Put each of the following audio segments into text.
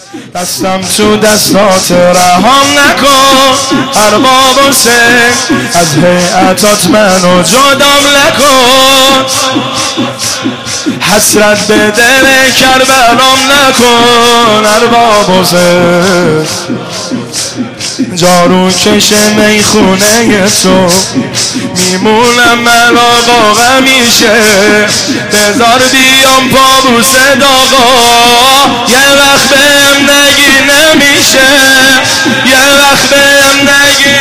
دستم تو دستات رهام نکن ارباب حسین، از هیئتات منو جدام نکن، حسرت به دل کربلام نکن ارباب حسین، جارو کش میخونه تو میمونم من آقا همیشه، بذار بیام پابوس داغا، یه وقت بهم نگی نمیشه، یه وقت بهم نگی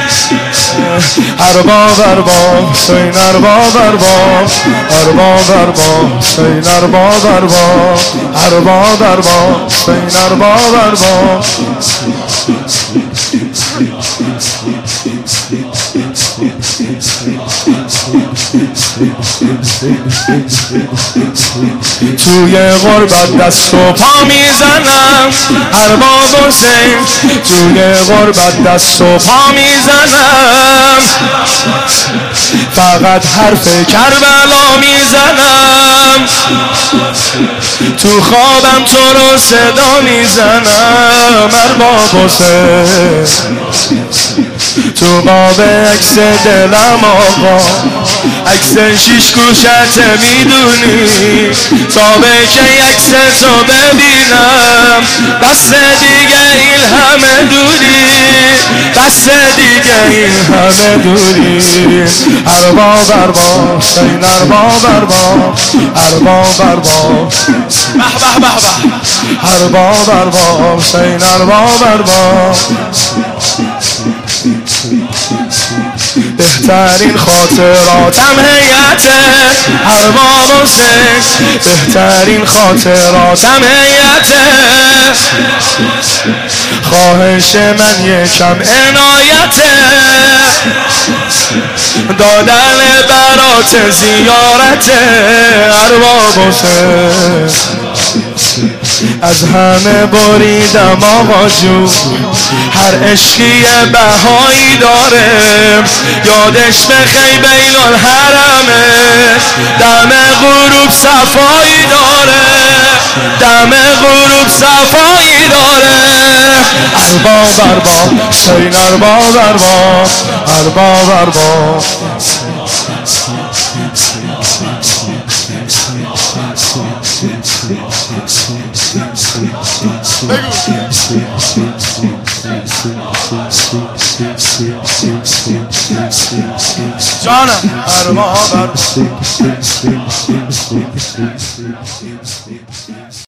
ارباب ارباب حسین، ارباب ارباب ارباب ارباب حسین، ارباب ارباب ارباب ارباب حسین، ارباب ارباب. توی غربت دست و پا میزنم ارباب حسین، توی غربت دست و پا میزنم، فقط حرف کربلا میزنم، تو خوابم تو رو صدا میزنم ارباب حسین، تو باب عکس دلم آقا، عکس شیش گوشت میدونی، تا به که عکس تو ببینم، بس دیگه این همه دوری، بس دیگه این همه دوری ارباب ارباب حسین، ارباب ارباب ارباب ارباب به به به به ارباب ارباب حسین، ارباب ارباب. بهترین خاطراتم هیئته ارباب حسین، بهترین خاطراتم هیئته، خواهش من یکم عنایته، دادن برات زیارته ارباب حسین، از همه بریدم آقا جون، هر عشقی بهایی داره، یادش بخی بین الحرمه، دم غروب صفایی داره، دم غروب صفایی داره ارباب ارباب حسین، ارباب ارباب ارباب ارباب. جانم ارباب ارباب.